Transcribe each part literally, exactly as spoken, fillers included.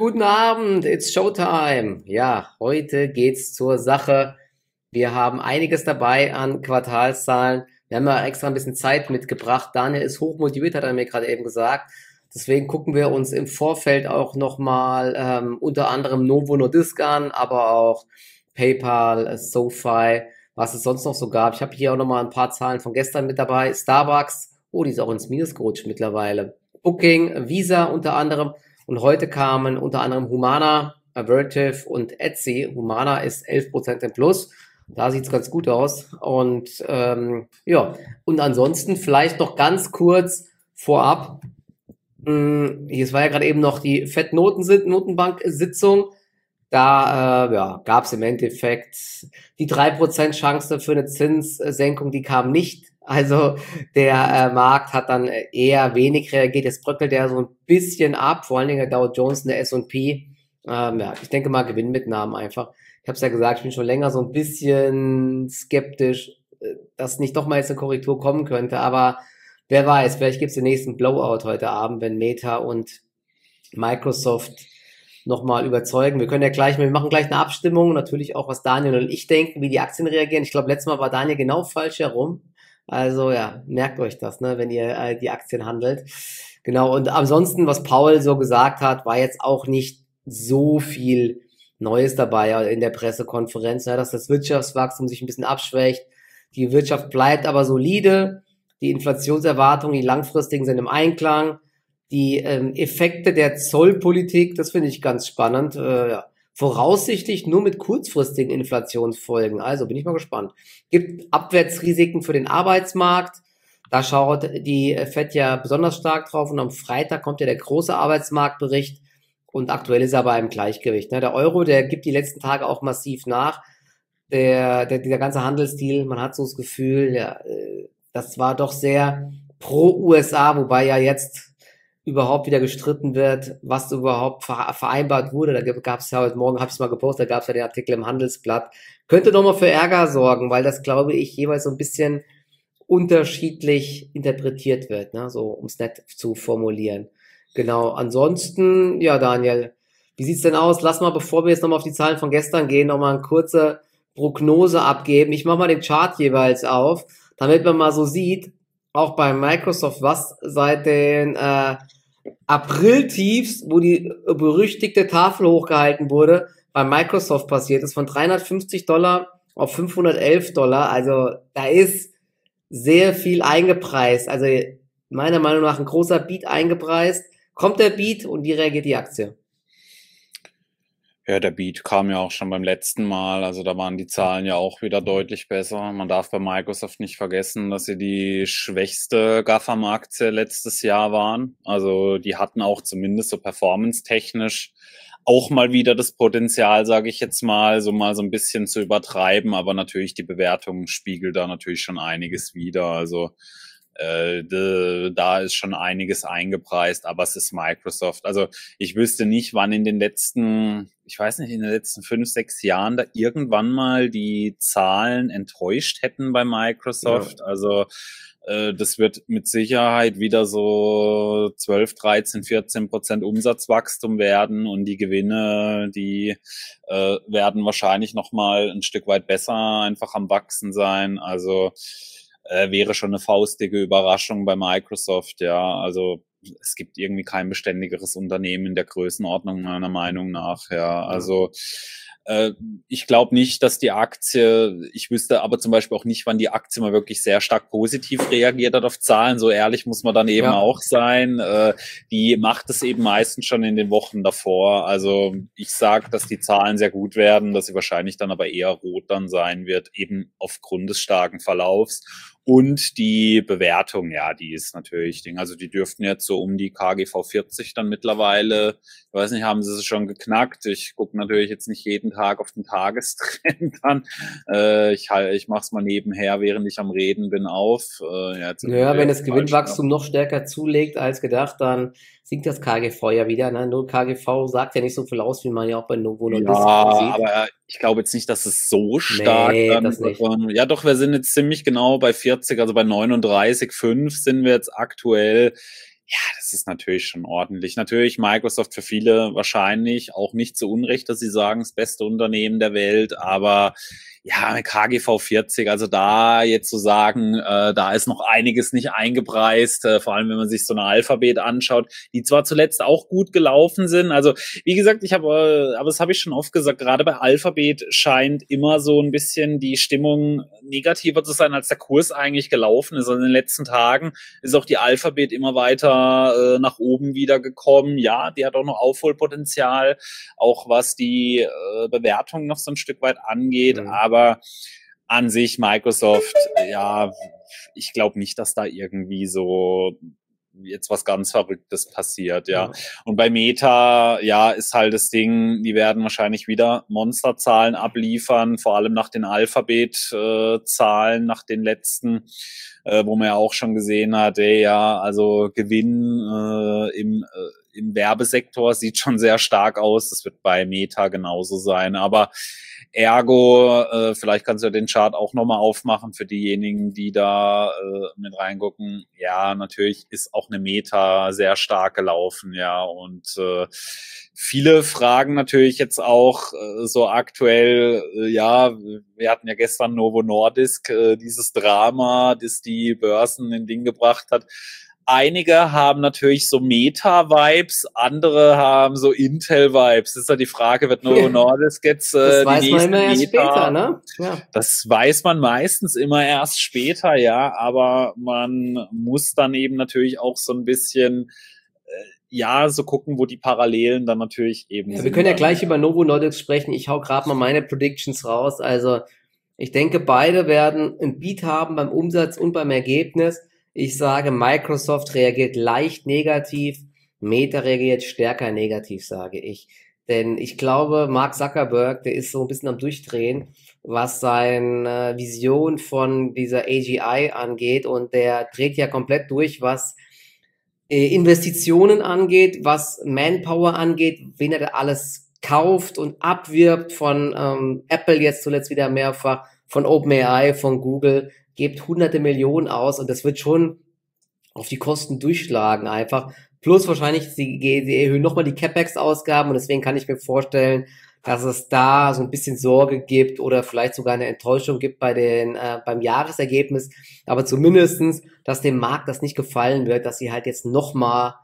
Guten Abend, it's Showtime. Ja, heute geht's zur Sache. Wir haben einiges dabei an Quartalszahlen. Wir haben ja extra ein bisschen Zeit mitgebracht. Daniel ist hochmotiviert, hat er mir gerade eben gesagt. Deswegen gucken wir uns im Vorfeld auch nochmal ähm, unter anderem Novo Nordisk an, aber auch PayPal, SoFi, was es sonst noch so gab. Ich habe hier auch nochmal ein paar Zahlen von gestern mit dabei. Starbucks, oh, die ist auch ins Minus gerutscht mittlerweile. Booking, Visa unter anderem. Und heute kamen unter anderem Humana, Avertive und Etsy. Humana ist elf Prozent im Plus. Da sieht's ganz gut aus. Und ähm, ja, und ansonsten vielleicht noch ganz kurz vorab. Mh, es war ja gerade eben noch die Fed-Notenbank-Sitzung. Da äh, ja, gab es im Endeffekt die drei Prozent Chance für eine Zinssenkung, die kam nicht. Also der äh, Markt hat dann eher wenig reagiert. Jetzt bröckelt er so ein bisschen ab, vor allen Dingen der Dow Jones und der S und P. Ähm, ja, ich denke mal Gewinnmitnahmen einfach. Ich habe es ja gesagt, ich bin schon länger so ein bisschen skeptisch, dass nicht doch mal jetzt eine Korrektur kommen könnte. Aber wer weiß, vielleicht gibt es den nächsten Blowout heute Abend, wenn Meta und Microsoft nochmal überzeugen. Wir können ja gleich, wir machen gleich eine Abstimmung, natürlich auch, was Daniel und ich denken, wie die Aktien reagieren. Ich glaube, letztes Mal war Daniel genau falsch herum. Also ja, merkt euch das, ne, wenn ihr äh, die Aktien handelt. Genau, und ansonsten, was Paul so gesagt hat, war jetzt auch nicht so viel Neues dabei in der Pressekonferenz, ja, dass das Wirtschaftswachstum sich ein bisschen abschwächt. Die Wirtschaft bleibt aber solide. Die Inflationserwartungen, die langfristigen, sind im Einklang. Die ähm, Effekte der Zollpolitik, das finde ich ganz spannend. Äh, ja. Voraussichtlich nur mit kurzfristigen Inflationsfolgen. Also bin ich mal gespannt. Gibt Abwärtsrisiken für den Arbeitsmarkt. Da schaut die Fed ja besonders stark drauf. Und am Freitag kommt ja der große Arbeitsmarktbericht. Und aktuell ist er aber im Gleichgewicht. Der Euro, der gibt die letzten Tage auch massiv nach. Der, der, dieser ganze Handelsdeal, man hat so das Gefühl, ja, das war doch sehr pro U S A, wobei ja jetzt überhaupt wieder gestritten wird, was überhaupt vereinbart wurde. Da gab es ja heute Morgen, habe ich es mal gepostet, da gab es ja den Artikel im Handelsblatt. Könnte nochmal für Ärger sorgen, weil das, glaube ich, jeweils so ein bisschen unterschiedlich interpretiert wird, ne? So, um es nett zu formulieren. Genau, ansonsten, ja, Daniel, wie sieht's denn aus? Lass mal, bevor wir jetzt nochmal auf die Zahlen von gestern gehen, nochmal eine kurze Prognose abgeben. Ich mache mal den Chart jeweils auf, damit man mal so sieht, auch bei Microsoft, was seit den äh, April-Tiefs, wo die berüchtigte Tafel hochgehalten wurde, bei Microsoft passiert ist, von dreihundertfünfzig Dollar auf fünfhundertelf Dollar. Also da ist sehr viel eingepreist. Also meiner Meinung nach ein großer Beat eingepreist. Kommt der Beat und wie reagiert die Aktie? Ja, der Beat kam ja auch schon beim letzten Mal, also da waren die Zahlen ja auch wieder deutlich besser. Man darf bei Microsoft nicht vergessen, dass sie die schwächste GAFAM-Aktie letztes Jahr waren. Also die hatten auch zumindest so performance-technisch auch mal wieder das Potenzial, sage ich jetzt mal, so mal so ein bisschen zu übertreiben, aber natürlich die Bewertung spiegelt da natürlich schon einiges wider. Also Äh, de, da ist schon einiges eingepreist, aber es ist Microsoft. Also ich wüsste nicht, wann in den letzten, ich weiß nicht, in den letzten fünf, sechs Jahren da irgendwann mal die Zahlen enttäuscht hätten bei Microsoft. Ja. Also äh, das wird mit Sicherheit wieder so zwölf, dreizehn, vierzehn Prozent Umsatzwachstum werden und die Gewinne, die äh, werden wahrscheinlich nochmal ein Stück weit besser einfach am Wachsen sein. Also Äh, wäre schon eine faustige Überraschung bei Microsoft, ja. Also es gibt irgendwie kein beständigeres Unternehmen in der Größenordnung meiner Meinung nach, ja. Also äh, ich glaube nicht, dass die Aktie, ich wüsste aber zum Beispiel auch nicht, wann die Aktie mal wirklich sehr stark positiv reagiert hat auf Zahlen. So ehrlich muss man dann eben ja auch sein. Äh, die macht es eben meistens schon in den Wochen davor. Also ich sage, dass die Zahlen sehr gut werden, dass sie wahrscheinlich dann aber eher rot dann sein wird, eben aufgrund des starken Verlaufs. Und die Bewertung, ja, die ist natürlich Ding. Also die dürften jetzt so um die K G V vierzig dann mittlerweile, ich weiß nicht, haben sie es schon geknackt. Ich gucke natürlich jetzt nicht jeden Tag auf den Tagestrend an. Äh, ich ich mache es mal nebenher, während ich am Reden bin, auf. Äh, ja, naja, wenn das Gewinnwachstum noch stärker zulegt als gedacht, dann sinkt das K G V ja wieder. Ne? Nur K G V sagt ja nicht so viel aus, wie man ja auch bei Novo Nordisk sieht. Ja, aber ich glaube jetzt nicht, dass es so stark nee, dann, das nicht. Ja, doch, wir sind jetzt ziemlich genau bei vierzig, also bei neununddreißig Komma fünf sind wir jetzt aktuell. Ja, das ist natürlich schon ordentlich. Natürlich Microsoft für viele wahrscheinlich auch nicht zu Unrecht, dass sie sagen, das beste Unternehmen der Welt, aber ja, K G V vierzig, also da jetzt zu sagen, äh, da ist noch einiges nicht eingepreist, äh, vor allem wenn man sich so eine Alphabet anschaut, die zwar zuletzt auch gut gelaufen sind, also wie gesagt, ich habe, äh, aber das habe ich schon oft gesagt, gerade bei Alphabet scheint immer so ein bisschen die Stimmung negativer zu sein, als der Kurs eigentlich gelaufen ist. Also in den letzten Tagen ist auch die Alphabet immer weiter äh, nach oben wieder gekommen. Ja, die hat auch noch Aufholpotenzial, auch was die äh, Bewertung noch so ein Stück weit angeht, Mhm. aber an sich Microsoft, ja, ich glaube nicht, dass da irgendwie so jetzt was ganz Verrücktes passiert, ja. Ja. Und bei Meta, ja, ist halt das Ding, die werden wahrscheinlich wieder Monsterzahlen abliefern, vor allem nach den Alphabet-Zahlen, äh, nach den letzten, äh, wo man ja auch schon gesehen hat, ey, ja, also Gewinn äh, im, äh, im Werbesektor sieht schon sehr stark aus. Das wird bei Meta genauso sein, aber ergo, äh, vielleicht kannst du ja den Chart auch nochmal aufmachen für diejenigen, die da äh, mit reingucken. Ja, natürlich ist auch eine Meta sehr stark gelaufen, ja, und äh, viele fragen natürlich jetzt auch äh, so aktuell, äh, ja, wir hatten ja gestern Novo Nordisk, äh, dieses Drama, das die Börsen in Ding gebracht hat. Einige haben natürlich so Meta-Vibes, andere haben so Intel-Vibes. Das ist ja die Frage, wird Novo Nordisk jetzt äh, Das die weiß man nächste immer erst Meta? später, ne? Ja. Das weiß man meistens immer erst später, ja, aber man muss dann eben natürlich auch so ein bisschen, äh, ja, so gucken, wo die Parallelen dann natürlich eben Ja, sind. wir können ja dann, gleich ja. über Novo Nordisk sprechen. Ich hau gerade mal meine Predictions raus. Also ich denke, beide werden ein Beat haben beim Umsatz und beim Ergebnis. Ich sage, Microsoft reagiert leicht negativ, Meta reagiert stärker negativ, sage ich. Denn ich glaube, Mark Zuckerberg, der ist so ein bisschen am Durchdrehen, was seine Vision von dieser A G I angeht. Und der dreht ja komplett durch, was äh, Investitionen angeht, was Manpower angeht, wen er da alles kauft und abwirbt von ähm, Apple jetzt zuletzt wieder mehrfach, von OpenAI, von Google, gibt hunderte Millionen aus und das wird schon auf die Kosten durchschlagen einfach. Plus wahrscheinlich, sie, sie erhöhen nochmal die CapEx-Ausgaben und deswegen kann ich mir vorstellen, dass es da so ein bisschen Sorge gibt oder vielleicht sogar eine Enttäuschung gibt bei den äh, beim Jahresergebnis, aber zumindestens, dass dem Markt das nicht gefallen wird, dass sie halt jetzt nochmal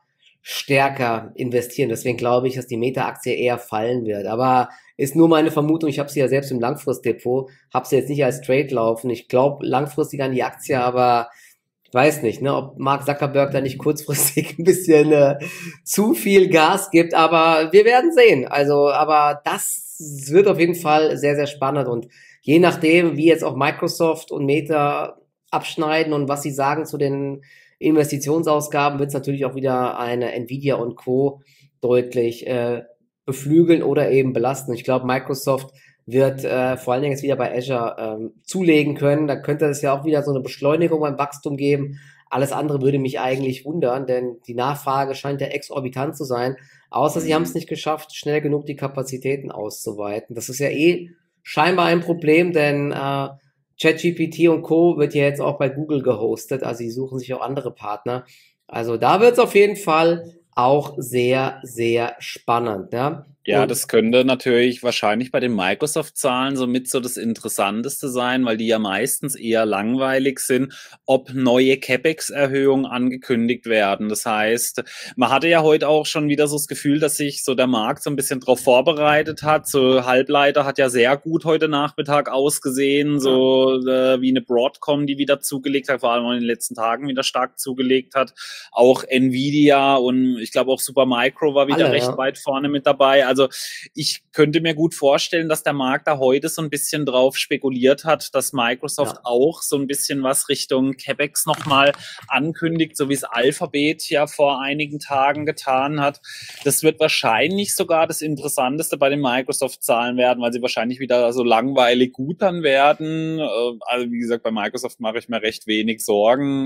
stärker investieren. Deswegen glaube ich, dass die Meta-Aktie eher fallen wird. Aber ist nur meine Vermutung. Ich habe sie ja selbst im Langfristdepot, habe sie jetzt nicht als Trade laufen. Ich glaube langfristig an die Aktie, aber ich weiß nicht, ne, ob Mark Zuckerberg da nicht kurzfristig ein bisschen äh, zu viel Gas gibt. Aber wir werden sehen. Also, aber das wird auf jeden Fall sehr, sehr spannend. Und je nachdem, wie jetzt auch Microsoft und Meta abschneiden und was sie sagen zu den Investitionsausgaben, wird es natürlich auch wieder eine Nvidia und Co. deutlich äh, beflügeln oder eben belasten. Ich glaube, Microsoft wird äh, vor allen Dingen jetzt wieder bei Azure ähm, zulegen können. Da könnte es ja auch wieder so eine Beschleunigung beim Wachstum geben. Alles andere würde mich eigentlich wundern, denn die Nachfrage scheint ja exorbitant zu sein. Außer sie haben es nicht geschafft, schnell genug die Kapazitäten auszuweiten. Das ist ja eh scheinbar ein Problem, denn äh, ChatGPT und Co. wird ja jetzt auch bei Google gehostet, also sie suchen sich auch andere Partner. Also da wird es auf jeden Fall auch sehr, sehr spannend. Ja, Ja, und das könnte natürlich wahrscheinlich bei den Microsoft-Zahlen somit so das Interessanteste sein, weil die ja meistens eher langweilig sind, ob neue CapEx-Erhöhungen angekündigt werden. Das heißt, man hatte ja heute auch schon wieder so das Gefühl, dass sich so der Markt so ein bisschen darauf vorbereitet hat. So Halbleiter hat ja sehr gut heute Nachmittag ausgesehen, so äh, wie eine Broadcom, die wieder zugelegt hat, vor allem in den letzten Tagen wieder stark zugelegt hat. Auch Nvidia und ich glaube auch Supermicro war wieder alle, recht ja. weit vorne mit dabei. Also ich könnte mir gut vorstellen, dass der Markt da heute so ein bisschen drauf spekuliert hat, dass Microsoft Ja. auch so ein bisschen was Richtung CapEx nochmal ankündigt, so wie es Alphabet ja vor einigen Tagen getan hat. Das wird wahrscheinlich sogar das Interessanteste bei den Microsoft-Zahlen werden, weil sie wahrscheinlich wieder so langweilig gut dann werden. Also wie gesagt, bei Microsoft mache ich mir recht wenig Sorgen.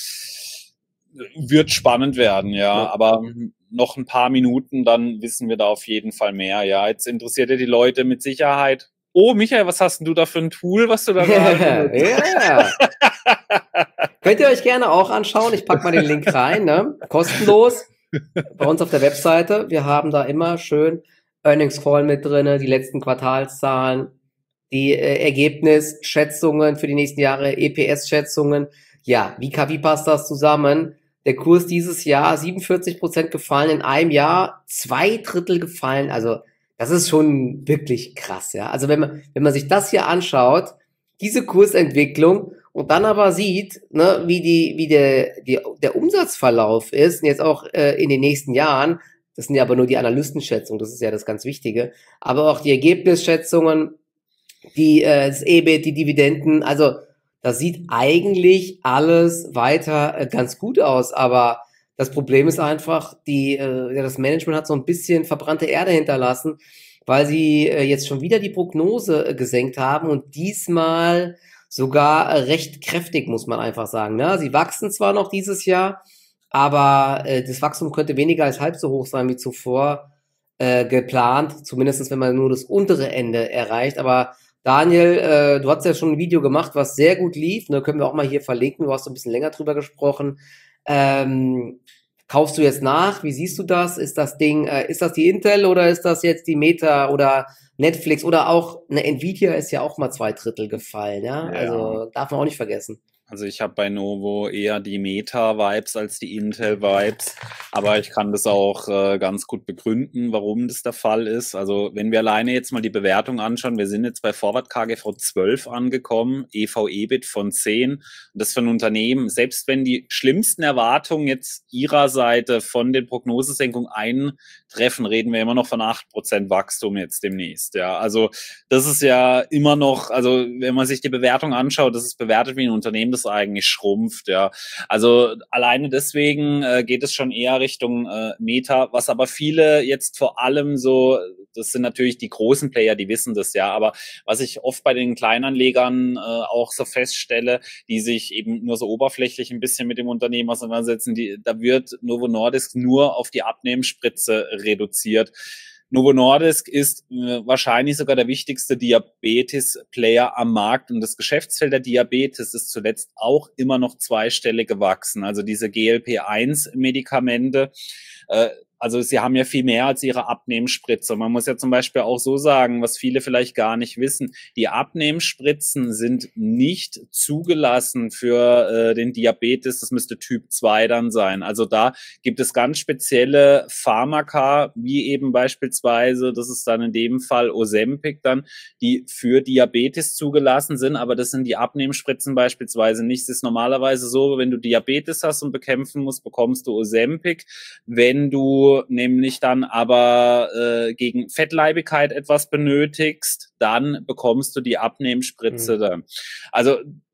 Wird spannend werden, ja, Ja. aber noch ein paar Minuten, dann wissen wir da auf jeden Fall mehr. Ja, jetzt interessiert ja die Leute mit Sicherheit Oh, Michael, was hast denn du da für ein Tool, was du da gerade benutzt? Ja. Könnt ihr euch gerne auch anschauen. Ich pack mal den Link rein, ne? Kostenlos. Bei uns auf der Webseite. Wir haben da immer schön Earnings Call mit drinne, die letzten Quartalszahlen, die äh, Ergebnisschätzungen für die nächsten Jahre, E P S-Schätzungen. Ja, wie, wie passt das zusammen? Der Kurs dieses Jahr siebenundvierzig Prozent gefallen in einem Jahr, zwei Drittel gefallen. Also das ist schon wirklich krass, ja. Also wenn man, wenn man sich das hier anschaut, diese Kursentwicklung und dann aber sieht, ne, wie die, wie der, die, der Umsatzverlauf ist, und jetzt auch äh, in den nächsten Jahren, das sind ja aber nur die Analystenschätzungen, das ist ja das ganz Wichtige, aber auch die Ergebnisschätzungen, die, äh, das E B I T, die Dividenden, also das sieht eigentlich alles weiter äh, ganz gut aus, aber das Problem ist einfach, die, äh, ja, das Management hat so ein bisschen verbrannte Erde hinterlassen, weil sie äh, jetzt schon wieder die Prognose äh, gesenkt haben und diesmal sogar äh, recht kräftig, muss man einfach sagen. Ne? Sie wachsen zwar noch dieses Jahr, aber äh, das Wachstum könnte weniger als halb so hoch sein wie zuvor äh, geplant, zumindest wenn man nur das untere Ende erreicht. Aber Daniel, äh, du hast ja schon ein Video gemacht, was sehr gut lief, ne? Können wir auch mal hier verlinken, du hast so ein bisschen länger drüber gesprochen. Ähm, kaufst du jetzt nach? Wie siehst du das? Ist das Ding, äh, ist das die Intel oder ist das jetzt die Meta oder Netflix oder auch eine Nvidia ist ja auch mal zwei Drittel gefallen, ja? Ja. Also darf man auch nicht vergessen. Also ich habe bei Novo eher die Meta-Vibes als die Intel-Vibes, aber ich kann das auch äh, ganz gut begründen, warum das der Fall ist. Also wenn wir alleine jetzt mal die Bewertung anschauen, wir sind jetzt bei Forward K G V zwölf angekommen, E V/E B I T von zehn. Und das für ein Unternehmen, selbst wenn die schlimmsten Erwartungen jetzt ihrer Seite von den Prognosesenkungen eintreffen, reden wir immer noch von acht Prozent Wachstum jetzt demnächst. Ja, also das ist ja immer noch, also wenn man sich die Bewertung anschaut, das ist bewertet wie ein Unternehmen, das eigentlich schrumpft, ja. Also alleine deswegen äh, geht es schon eher Richtung äh, Meta, was aber viele jetzt vor allem so, das sind natürlich die großen Player, die wissen das ja, aber was ich oft bei den Kleinanlegern äh, auch so feststelle, die sich eben nur so oberflächlich ein bisschen mit dem Unternehmen auseinandersetzen, die, da wird Novo Nordisk nur auf die Abnehmensspritze reduziert. Novo Nordisk ist äh, wahrscheinlich sogar der wichtigste Diabetes-Player am Markt und das Geschäftsfeld der Diabetes ist zuletzt auch immer noch zweistellig gewachsen. Also diese G L P eins Medikamente, äh, also sie haben ja viel mehr als ihre Abnehmspritze. Man muss ja zum Beispiel auch so sagen, was viele vielleicht gar nicht wissen, die Abnehmspritzen sind nicht zugelassen für äh, den Diabetes, das müsste Typ zwei dann sein. Also da gibt es ganz spezielle Pharmaka, wie eben beispielsweise, das ist dann in dem Fall Ozempic dann, die für Diabetes zugelassen sind, aber das sind die Abnehmspritzen beispielsweise nicht. Es ist normalerweise so, wenn du Diabetes hast und bekämpfen musst, bekommst du Ozempic. Wenn du nämlich dann aber äh, gegen Fettleibigkeit etwas benötigst, dann bekommst du die Abnehmspritze. Mhm. Dann. Also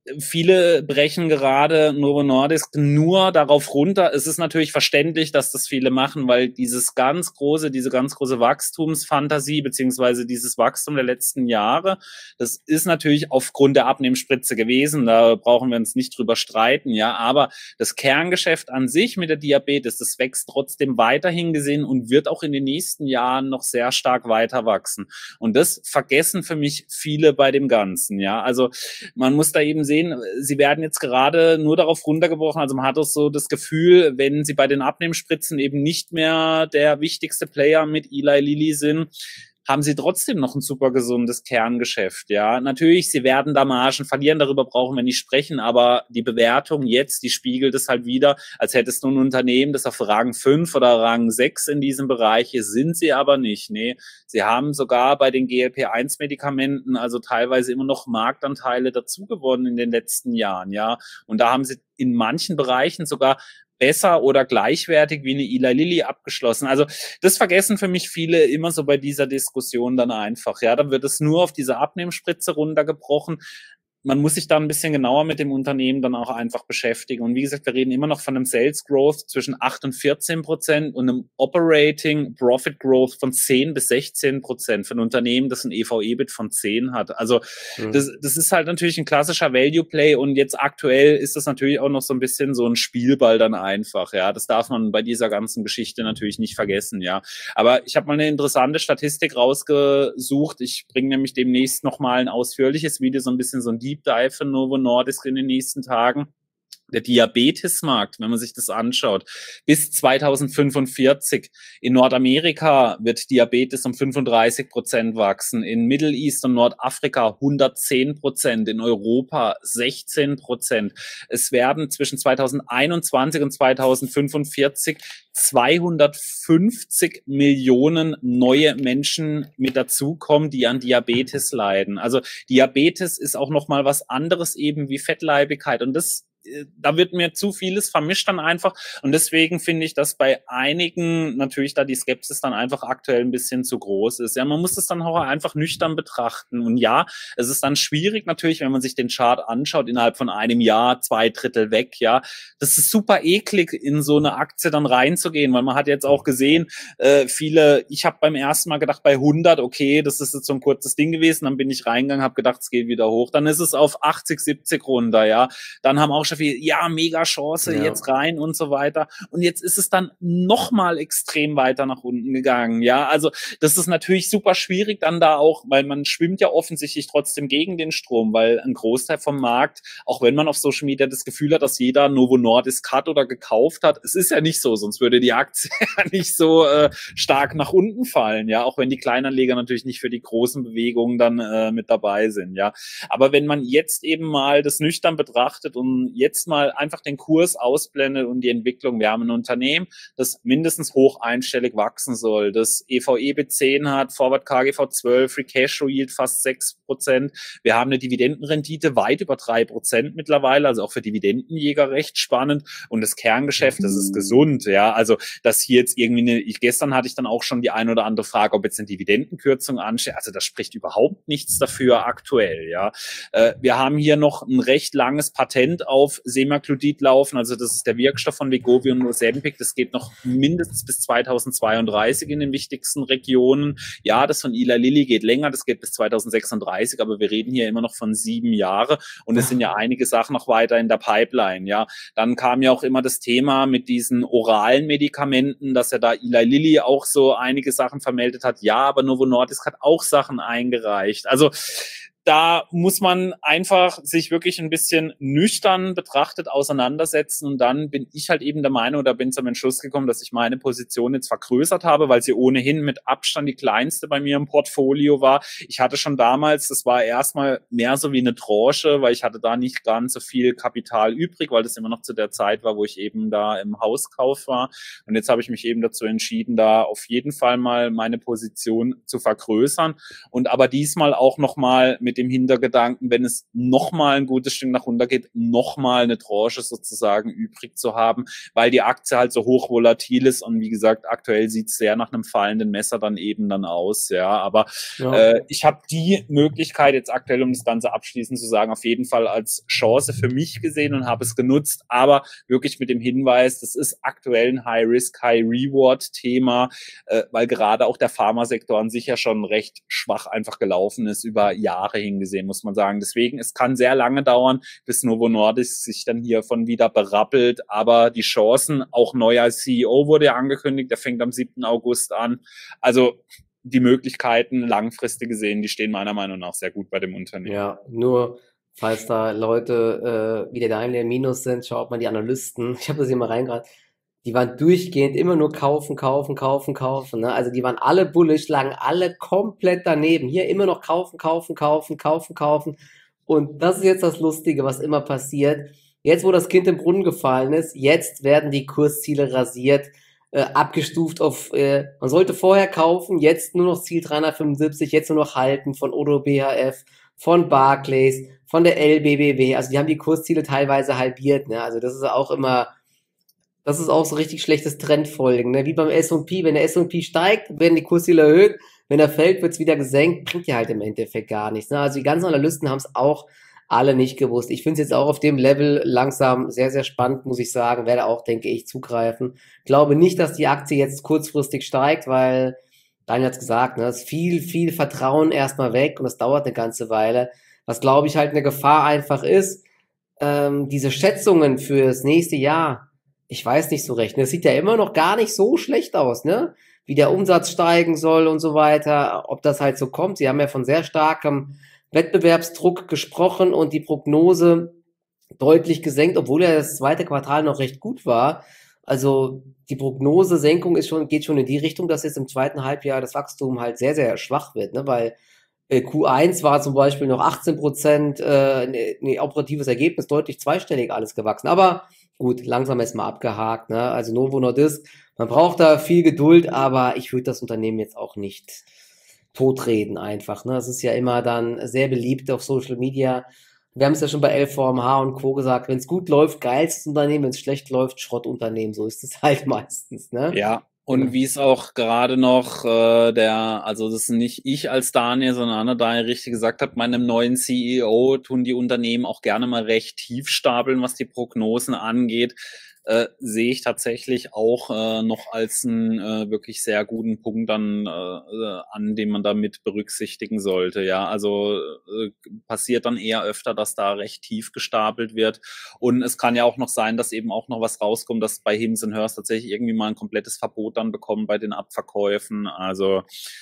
viele brechen gerade Novo Nordisk nur darauf runter. Es ist natürlich verständlich, dass das viele machen, weil dieses ganz große, diese ganz große Wachstumsfantasie beziehungsweise dieses Wachstum der letzten Jahre, das ist natürlich aufgrund der Abnehmspritze gewesen. Da brauchen wir uns nicht drüber streiten, ja. Aber das Kerngeschäft an sich mit der Diabetes, das wächst trotzdem weiterhin gesehen und wird auch in den nächsten Jahren noch sehr stark weiter wachsen. Und das vergessen für mich viele bei dem Ganzen, ja. Also man muss da eben sehen, sie werden jetzt gerade nur darauf runtergebrochen, also man hat auch so das Gefühl, wenn sie bei den Abnehmspritzen eben nicht mehr der wichtigste Player mit Eli Lilly sind, haben sie trotzdem noch ein super gesundes Kerngeschäft, ja. Natürlich, sie werden da Margen verlieren, darüber brauchen wir nicht sprechen, aber die Bewertung jetzt, die spiegelt es halt wieder, als hättest du ein Unternehmen, das auf Rang fünf oder Rang sechs in diesem Bereich ist, sind sie aber nicht, nee. Sie haben sogar bei den G L P eins Medikamenten also teilweise immer noch Marktanteile dazu gewonnen in den letzten Jahren, ja. Und da haben sie in manchen Bereichen sogar besser oder gleichwertig wie eine Eli Lilly abgeschlossen. Also das vergessen für mich viele immer so bei dieser Diskussion dann einfach. Ja, dann wird es nur auf diese Abnehmspritze runtergebrochen. man muss sich da ein bisschen genauer mit dem Unternehmen dann auch einfach beschäftigen. Und wie gesagt, wir reden immer noch von einem Sales Growth zwischen acht und vierzehn Prozent und einem Operating Profit Growth von zehn bis sechzehn Prozent für ein Unternehmen, das ein E V/EBIT von zehn hat. Also mhm. das, das ist halt natürlich ein klassischer Value Play und jetzt aktuell ist das natürlich auch noch so ein bisschen so ein Spielball dann einfach. Ja, das darf man bei dieser ganzen Geschichte natürlich nicht vergessen. Ja, aber ich habe mal eine interessante Statistik rausgesucht. Ich bringe nämlich demnächst noch mal ein ausführliches Video, so ein bisschen so ein Deep Dive für Novo Nordisk in den nächsten Tagen. Der Diabetesmarkt, wenn man sich das anschaut, bis zweitausendfünfundvierzig in Nordamerika wird Diabetes um fünfunddreißig Prozent wachsen, in Middle East und Nordafrika hundertzehn Prozent, in Europa sechzehn Prozent. Es werden zwischen zweitausendeinundzwanzig und zweitausendfünfundvierzig zweihundertfünfzig Millionen neue Menschen mit dazukommen, die an Diabetes leiden. Also Diabetes ist auch nochmal was anderes eben wie Fettleibigkeit und das da wird mir zu vieles vermischt dann einfach und deswegen finde ich, dass bei einigen natürlich da die Skepsis dann einfach aktuell ein bisschen zu groß ist. Ja, man muss es dann auch einfach nüchtern betrachten und ja, es ist dann schwierig natürlich, wenn man sich den Chart anschaut, innerhalb von einem Jahr zwei Drittel weg, ja. Das ist super eklig, in so eine Aktie dann reinzugehen, weil man hat jetzt auch gesehen, äh, viele, ich habe beim ersten Mal gedacht, bei hundert, okay, das ist jetzt so ein kurzes Ding gewesen, dann bin ich reingegangen, habe gedacht, es geht wieder hoch, dann ist es auf achtzig, siebzig runter, ja. Dann haben auch schon viel, ja, mega Chance, ja. Jetzt rein und so weiter. Und jetzt ist es dann nochmal extrem weiter nach unten gegangen, ja. Also das ist natürlich super schwierig dann da auch, weil man schwimmt ja offensichtlich trotzdem gegen den Strom, weil ein Großteil vom Markt, auch wenn man auf Social Media das Gefühl hat, dass jeder Novo Nordisk hat oder gekauft hat, es ist ja nicht so, sonst würde die Aktie ja nicht so äh, stark nach unten fallen, ja, auch wenn die Kleinanleger natürlich nicht für die großen Bewegungen dann äh, mit dabei sind, ja. Aber wenn man jetzt eben mal das nüchtern betrachtet und jetzt mal einfach den Kurs ausblendet und die Entwicklung, wir haben ein Unternehmen, das mindestens hoch einstellig wachsen soll, das E V/EBIT zehn hat, Forward K G V zwölf, Free Cashflow Yield fast sechs Prozent, wir haben eine Dividendenrendite weit über drei Prozent mittlerweile, also auch für Dividendenjäger recht spannend und das Kerngeschäft, das ist gesund, ja, also dass hier jetzt irgendwie eine, ich, gestern hatte ich dann auch schon die ein oder andere Frage, ob jetzt eine Dividendenkürzung ansteht, also das spricht überhaupt nichts dafür aktuell, ja. Äh, wir haben hier noch ein recht langes Patent auf Semaglutid laufen, also das ist der Wirkstoff von Wegovy und Ozempic, das geht noch mindestens bis zweitausendzweiunddreißig in den wichtigsten Regionen. Ja, das von Eli Lilly geht länger, das geht bis zweitausendsechsunddreißig, aber wir reden hier immer noch von sieben Jahre und es sind ja einige Sachen noch weiter in der Pipeline, ja. Dann kam ja auch immer das Thema mit diesen oralen Medikamenten, dass ja da Eli Lilly auch so einige Sachen vermeldet hat. Ja, aber Novo Nordisk hat auch Sachen eingereicht. Also da muss man einfach sich wirklich ein bisschen nüchtern betrachtet auseinandersetzen und dann bin ich halt eben der Meinung oder bin zum Entschluss gekommen, dass ich meine Position jetzt vergrößert habe, weil sie ohnehin mit Abstand die kleinste bei mir im Portfolio war. Ich hatte schon damals, das war erstmal mehr so wie eine Tranche, weil ich hatte da nicht ganz so viel Kapital übrig, weil das immer noch zu der Zeit war, wo ich eben da im Hauskauf war und jetzt habe ich mich eben dazu entschieden, da auf jeden Fall mal meine Position zu vergrößern und aber diesmal auch nochmal mit dem Hintergedanken, wenn es nochmal ein gutes Stück nach runter geht, nochmal eine Tranche sozusagen übrig zu haben, weil die Aktie halt so hoch volatil ist und wie gesagt, aktuell sieht es sehr nach einem fallenden Messer dann eben dann aus, ja, aber ja. Äh, ich habe die Möglichkeit jetzt aktuell, um das Ganze abschließend zu sagen, auf jeden Fall als Chance für mich gesehen und habe es genutzt, aber wirklich mit dem Hinweis, das ist aktuell ein High-Risk, High-Reward-Thema, äh, weil gerade auch der Pharmasektor an sich ja schon recht schwach einfach gelaufen ist über Jahre hingesehen, muss man sagen. Deswegen, es kann sehr lange dauern, bis Novo Nordisk sich dann hiervon wieder berappelt, aber die Chancen, auch neuer C E O wurde ja angekündigt, der fängt am siebten August an. Also die Möglichkeiten langfristig gesehen, die stehen meiner Meinung nach sehr gut bei dem Unternehmen. Ja, nur falls da Leute äh, wie der Daimler im Minus sind, schaut mal die Analysten, ich habe das hier mal reingebracht, die waren durchgehend immer nur kaufen, kaufen, kaufen, kaufen. Ne? Also die waren alle bullish, lagen alle komplett daneben. Hier immer noch kaufen, kaufen, kaufen, kaufen, kaufen. Und das ist jetzt das Lustige, was immer passiert. Jetzt, wo das Kind im Brunnen gefallen ist, jetzt werden die Kursziele rasiert, äh, abgestuft auf, äh, man sollte vorher kaufen, jetzt nur noch Ziel dreihundertfünfundsiebzig, jetzt nur noch halten von Oddo B H F, von Barclays, von der L B B W. Also die haben die Kursziele teilweise halbiert. Ne? Also das ist auch immer... Das ist auch so richtig schlechtes Trendfolgen, ne? Wie beim S und P. Wenn der S und P steigt, werden die Kursziele erhöht. Wenn er fällt, wird's wieder gesenkt. Bringt ja halt im Endeffekt gar nichts. Ne? Also die ganzen Analysten haben es auch alle nicht gewusst. Ich finde es jetzt auch auf dem Level langsam sehr, sehr spannend, muss ich sagen. Werde auch, denke ich, zugreifen. Glaube nicht, dass die Aktie jetzt kurzfristig steigt, weil Daniel hat's gesagt, ne, es ist viel, viel Vertrauen erstmal weg und das dauert eine ganze Weile. Was, glaube ich, halt eine Gefahr einfach ist, ähm, diese Schätzungen für das nächste Jahr, ich weiß nicht so recht. Das sieht ja immer noch gar nicht so schlecht aus, ne? Wie der Umsatz steigen soll und so weiter, ob das halt so kommt. Sie haben ja von sehr starkem Wettbewerbsdruck gesprochen und die Prognose deutlich gesenkt, obwohl ja das zweite Quartal noch recht gut war. Also die Prognosesenkung ist schon, geht schon in die Richtung, dass jetzt im zweiten Halbjahr das Wachstum halt sehr, sehr schwach wird, ne? Weil äh, Q eins war zum Beispiel noch achtzehn Prozent, äh, ne, ne, operatives Ergebnis deutlich zweistellig alles gewachsen. Aber gut, langsam ist mal abgehakt, ne? Also Novo Nordisk, man braucht da viel Geduld, aber ich würde das Unternehmen jetzt auch nicht totreden einfach, ne? Es ist ja immer dann sehr beliebt auf Social Media. Wir haben es ja schon bei L V M H und Co. gesagt, wenn es gut läuft, geilstes Unternehmen, wenn es schlecht läuft, Schrottunternehmen. So ist es halt meistens, ne? Ja, und Genau. wie es auch gerade noch äh, der, also das ist nicht ich als Daniel, sondern Anna Daniel richtig gesagt hat, meinem neuen C E O tun die Unternehmen auch gerne mal recht tief stapeln, was die Prognosen angeht. Äh, sehe ich tatsächlich auch äh, noch als einen äh, wirklich sehr guten Punkt dann äh, an, den man da mit berücksichtigen sollte. Ja, also äh, passiert dann eher öfter, dass da recht tief gestapelt wird. Und es kann ja auch noch sein, dass eben auch noch was rauskommt, dass bei Hims and Hers tatsächlich irgendwie mal ein komplettes Verbot dann bekommen bei den Abverkäufen. Also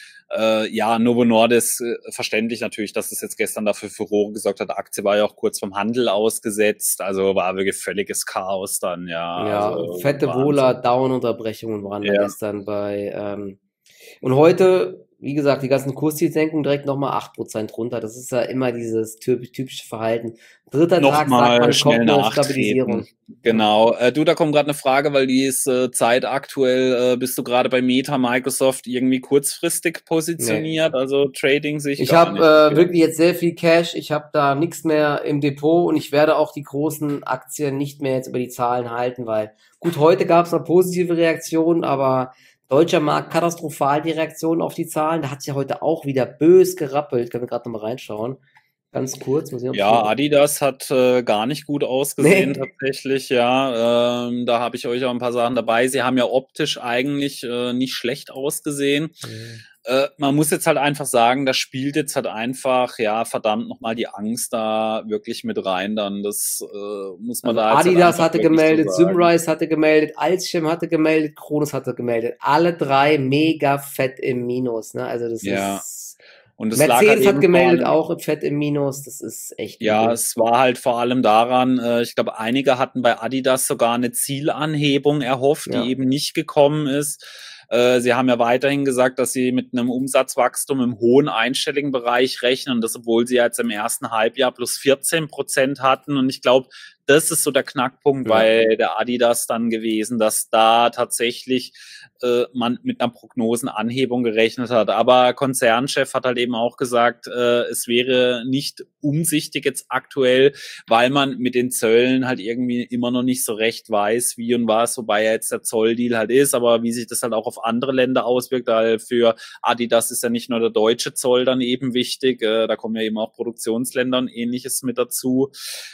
Äh, ja, Novo Nordisk, äh, verständlich natürlich, dass es jetzt gestern dafür Furore gesorgt hat. Die Aktie war ja auch kurz vom Handel ausgesetzt, also war wirklich völliges Chaos dann, ja. Ja, Also fette Wahnsinn. Wohler-Down-Unterbrechungen waren da Ja. gestern bei, ähm, und heute, wie gesagt, die ganzen Kurszielsenkungen direkt nochmal acht Prozent runter. Das ist ja immer dieses typisch, typische Verhalten. Dritter Tag sagt Nochmal man, schnell kommt eine nachtreten. Stabilisierung. Genau. Äh, du, da kommt gerade eine Frage, weil die ist äh, zeitaktuell, äh, bist du gerade bei Meta, Microsoft irgendwie kurzfristig Nee. positioniert? Also Trading sehe ich Ich gar habe nicht. äh, Okay. wirklich jetzt sehr viel Cash. Ich habe da nichts mehr im Depot und ich werde auch die großen Aktien nicht mehr jetzt über die Zahlen halten, weil gut, heute gab es noch positive Reaktionen, aber deutscher Markt katastrophal die Reaktion auf die Zahlen. Da hat sich ja heute auch wieder bös gerappelt. Können wir gerade nochmal reinschauen. Ganz kurz, muss ich noch Ja, Adidas hat äh, gar nicht gut ausgesehen Nee. tatsächlich, ja. Ähm, da habe ich euch auch ein paar Sachen dabei. Sie haben ja optisch eigentlich äh, nicht schlecht ausgesehen. Mhm. Äh, man muss jetzt halt einfach sagen, da spielt jetzt halt einfach, ja, verdammt nochmal die Angst da wirklich mit rein dann. Das äh, muss man Also da jetzt halt Adidas einfach hatte wirklich so gemeldet, sagen. Symrise hatte gemeldet, Alzchem hatte gemeldet, Kronos hatte gemeldet. Alle drei mega fett im Minus, ne? Also das Ja. ist Und es lag halt Mercedes hat eben vor gemeldet, allem, auch im fett im Minus. Das ist echt ja, übel. es war halt vor allem daran, äh, ich glaube, einige hatten bei Adidas sogar eine Zielanhebung erhofft, die Ja. eben nicht gekommen ist. Äh, sie haben ja weiterhin gesagt, dass sie mit einem Umsatzwachstum im hohen einstelligen Bereich rechnen, das obwohl sie jetzt im ersten Halbjahr plus vierzehn Prozent hatten. Und ich glaube, das ist so der Knackpunkt Ja. bei der Adidas dann gewesen, dass da tatsächlich äh, man mit einer Prognosenanhebung gerechnet hat. Aber Konzernchef hat halt eben auch gesagt, äh, es wäre nicht umsichtig jetzt aktuell, weil man mit den Zöllen halt irgendwie immer noch nicht so recht weiß, wie und was, wobei ja jetzt der Zolldeal halt ist, aber wie sich das halt auch auf andere Länder auswirkt, weil für Adidas ist ja nicht nur der deutsche Zoll dann eben wichtig, äh, da kommen ja eben auch Produktionsländer und ähnliches mit dazu.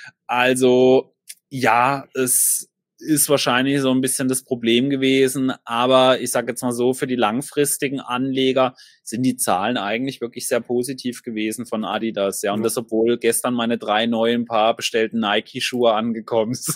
Also ja, es ist wahrscheinlich so ein bisschen das Problem gewesen, aber ich sage jetzt mal so, für die langfristigen Anleger sind die Zahlen eigentlich wirklich sehr positiv gewesen von Adidas, ja, und Ja. das, obwohl gestern meine drei neuen Paar bestellten Nike-Schuhe angekommen sind.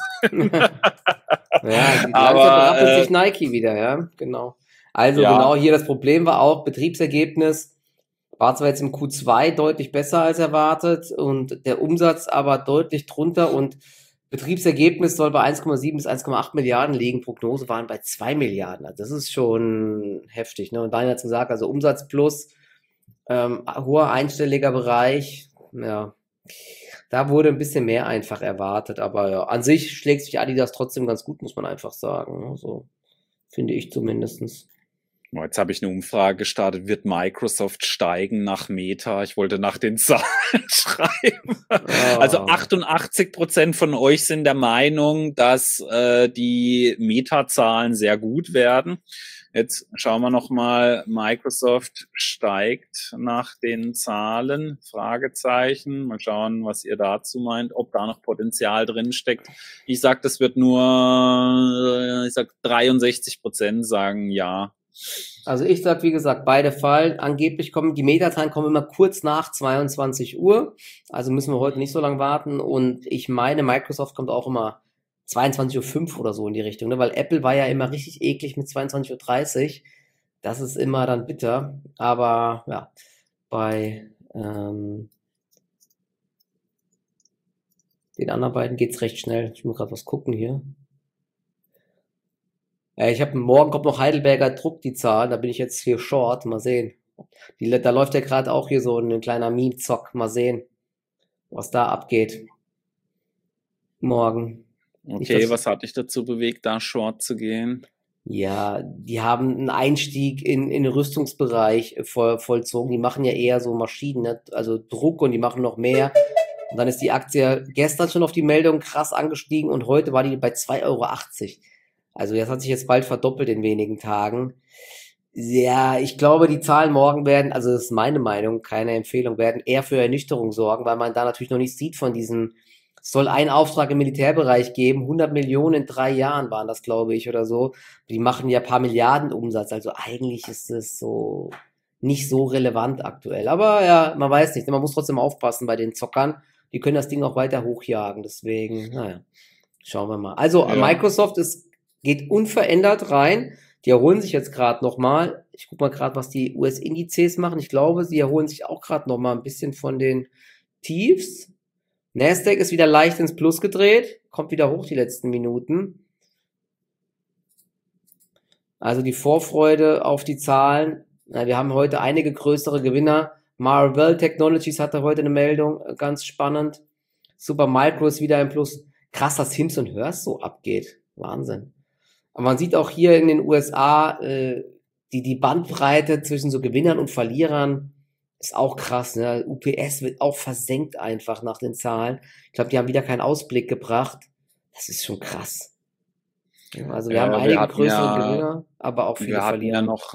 Ja, langsam Aber berappelt äh, sich Nike wieder, ja, genau. Also ja, genau hier das Problem war auch, Betriebsergebnis war zwar jetzt im Q zwei deutlich besser als erwartet und der Umsatz aber deutlich drunter und Betriebsergebnis soll bei eins Komma sieben bis eins Komma acht Milliarden liegen, Prognose waren bei zwei Milliarden. Also das ist schon heftig, ne? Und Daniel hat gesagt, also Umsatz plus ähm, hoher einstelliger Bereich, ja, da wurde ein bisschen mehr einfach erwartet, aber ja, an sich schlägt sich Adidas trotzdem ganz gut, muss man einfach sagen, ne? So finde ich zumindestens. oh, jetzt habe ich eine Umfrage gestartet, wird Microsoft steigen nach Meta? Ich wollte nach den Zahlen schreiben. Also Oh. achtundachtzig Prozent von euch sind der Meinung, dass äh, die Meta-Zahlen sehr gut werden. Jetzt schauen wir nochmal, Microsoft steigt nach den Zahlen, Fragezeichen. Mal schauen, was ihr dazu meint, ob da noch Potenzial drin steckt. Ich sag, das wird nur, ich sag dreiundsechzig Prozent sagen ja. Also ich sag, wie gesagt, beide fallen. Angeblich kommen, die Metazahlen kommen immer kurz nach zweiundzwanzig Uhr. Also müssen wir heute nicht so lange warten. Und ich meine, Microsoft kommt auch immer zweiundzwanzig Uhr fünf oder so in die Richtung, ne? Weil Apple war ja immer richtig eklig mit zweiundzwanzig Uhr dreißig. Das ist immer dann bitter. Aber ja, bei ähm, den anderen beiden geht's recht schnell. Ich muss gerade was gucken hier. Ja, ich habe morgen kommt noch Heidelberger Druck, die Zahlen. Da bin ich jetzt hier short. Mal sehen. Die, da läuft ja gerade auch hier so ein kleiner Meme-Zock. Mal sehen, was da abgeht. Morgen. Okay, das, was hat dich dazu bewegt, da short zu gehen? Ja, die haben einen Einstieg in, in den Rüstungsbereich voll, vollzogen. Die machen ja eher so Maschinen, ne? Also Druck, und die machen noch mehr. Und dann ist die Aktie gestern schon auf die Meldung krass angestiegen und heute war die bei zwei Euro achtzig. Also das hat sich jetzt bald verdoppelt in wenigen Tagen. Ja, ich glaube, die Zahlen morgen werden, also das ist meine Meinung, keine Empfehlung, werden eher für Ernüchterung sorgen, weil man da natürlich noch nicht sieht von diesen. Es soll einen Auftrag im Militärbereich geben, hundert Millionen in drei Jahren waren das, glaube ich, oder so. Die machen ja ein paar Milliarden Umsatz, also eigentlich ist es so nicht so relevant aktuell. Aber ja, man weiß nicht, man muss trotzdem aufpassen bei den Zockern. Die können das Ding auch weiter hochjagen, deswegen, naja, schauen wir mal. Also ja. Microsoft ist, geht unverändert rein. Die erholen sich jetzt gerade nochmal. Ich guck mal gerade, was die U S-Indizes machen. Ich glaube, sie erholen sich auch gerade nochmal ein bisschen von den Tiefs. Nasdaq ist wieder leicht ins Plus gedreht, kommt wieder hoch die letzten Minuten. Also die Vorfreude auf die Zahlen. Na, wir haben heute einige größere Gewinner. Marvell Technologies hatte heute eine Meldung, ganz spannend. Supermicro ist wieder im Plus. Krass, dass Hims und Hers so abgeht. Wahnsinn. Aber man sieht auch hier in den U S A, äh, die, die Bandbreite zwischen so Gewinnern und Verlierern ist auch krass, ne? U P S wird auch versenkt einfach nach den Zahlen. Ich glaube, die haben wieder keinen Ausblick gebracht. Das ist schon krass. Also wir ja, haben einige wir größere ja, Gewinner, aber auch viele wir hatten Verlierer. Ja noch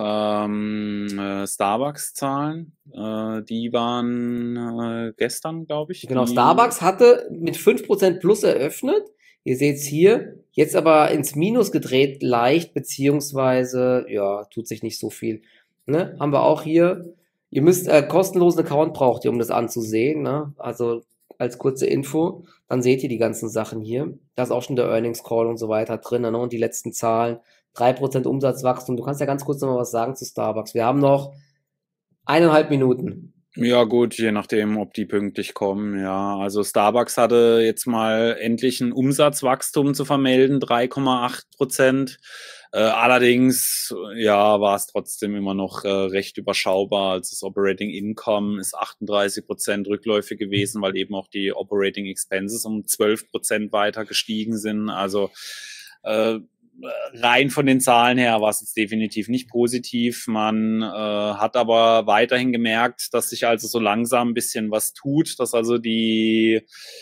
ähm, Starbucks-Zahlen. Äh, die waren äh, gestern, glaube ich. Genau, die... Starbucks hatte mit fünf Prozent plus eröffnet. Ihr seht's hier. Jetzt aber ins Minus gedreht, leicht, beziehungsweise, ja, tut sich nicht so viel. Ne? Haben wir auch hier. Ihr müsst äh, kostenlosen Account braucht ihr, um das anzusehen, ne? Also als kurze Info, dann seht ihr die ganzen Sachen hier. Da ist auch schon der Earnings Call und so weiter drin, ne? Und die letzten Zahlen, drei Prozent Umsatzwachstum. Du kannst ja ganz kurz noch mal was sagen zu Starbucks. Wir haben noch eineinhalb Minuten. Ja gut, je nachdem, ob die pünktlich kommen, ja. Also Starbucks hatte jetzt mal endlich ein Umsatzwachstum zu vermelden, drei Komma acht Prozent. Äh, allerdings, ja, war es trotzdem immer noch äh, recht überschaubar. Also das Operating Income ist achtunddreißig Prozent Rückläufe gewesen, weil eben auch die Operating Expenses um zwölf Prozent weiter gestiegen sind. Also äh, rein von den Zahlen her war es jetzt definitiv nicht positiv. Man äh, hat aber weiterhin gemerkt, dass sich also so langsam ein bisschen was tut, dass also die,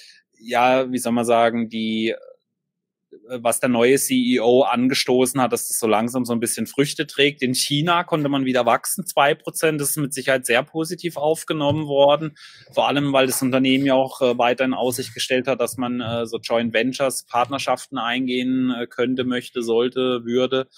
ja, wie soll man sagen, die was der neue C E O angestoßen hat, dass das so langsam so ein bisschen Früchte trägt. In China konnte man wieder wachsen, zwei Prozent. Das ist mit Sicherheit sehr positiv aufgenommen worden. Vor allem, weil das Unternehmen ja auch äh, weiter in Aussicht gestellt hat, dass man äh, so Joint Ventures, Partnerschaften eingehen äh, könnte, möchte, sollte, würde.